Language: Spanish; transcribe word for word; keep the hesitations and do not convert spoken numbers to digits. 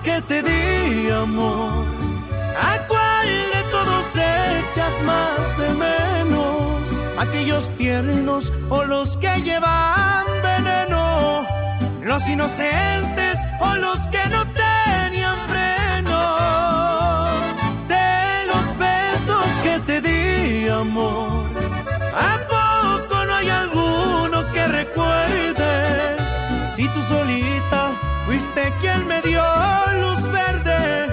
que te di, amor, ¿a cuál de todos echas más de menos? ¿Aquellos tiernos o los que llevan veneno? ¿Los inocentes o los que no tenían freno? De los besos que te di, amor,